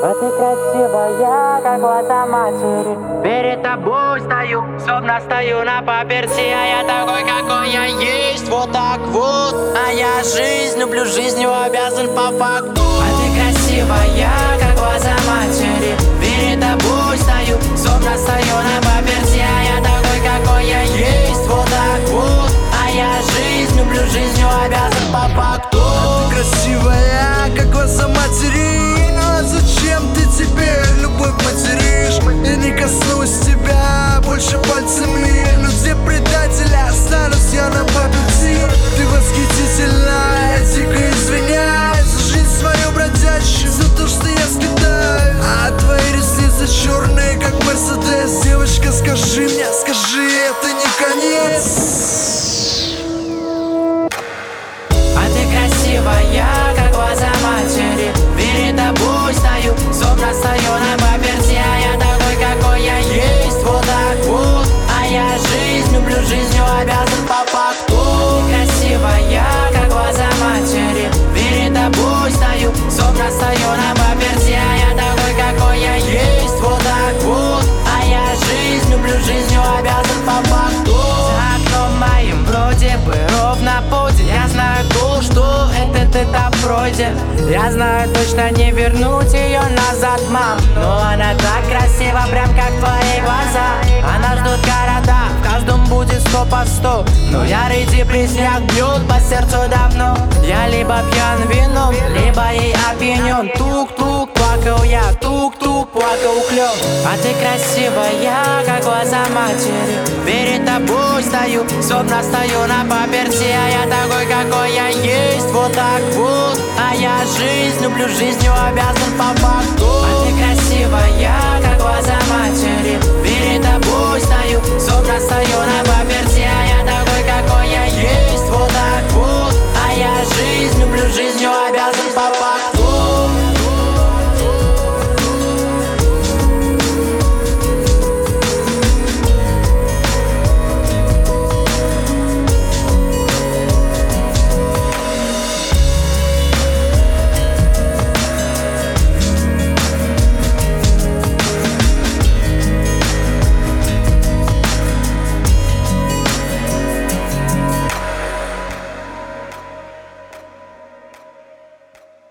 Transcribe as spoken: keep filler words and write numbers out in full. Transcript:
А ты красивая, как глаза матери. Перед тобой стою, словно стою на паперти. А я такой, какой я есть, вот так вот. А я жизнь люблю, жизнью обязан по факту. А ты красивая, как глаза матери. Перед тобой стою, словно стою на паперти. А я такой, какой я есть, вот так вот. А я жизнь люблю, жизнью обязан по факту. А ты красивая, как глаза матери. Зачем ты теперь любовь материшь? Я не коснусь тебя больше пальцами. Но где предатели, останусь я на памяти. Ты восхитительна, я дико извиняюсь за жизнь свою бродячую, за то, что я скидаю. А твои ресницы черные, как Мерседес. Девочка, скажи мне, скажи, это не конец. А ты красивая, как глаза матери. Перед тобой стою, словно стою на паперти. А я такой, какой я есть, вот так вот. А я жизнь люблю, жизнью обязан по факту. Ты красивая, как глаза матери. Перед тобой стою, словно стою на паперти. А я такой, какой я есть, вот так вот. А я жизнь люблю, жизнью обязан по факту. За окном моим вроде бы ровно полдень. Я знаю то, что этот этап пройден. Я знаю точно, не вернуть ее назад, мам. Но она так красива, прям как твои глаза. Она ждут города, в каждом будет сто по сто. Но ярый депрессняк бьет по сердцу давно. Я либо пьян вином, либо ей опьянен. Тук-тук, плакал я, тук-тук, плакал клен. А ты красивая, как глаза матери. Перед тобой стою, словно стою на паперти. А я такой, какой я есть, вот так вот. А я жизнь люблю, жизнью обязан по факту.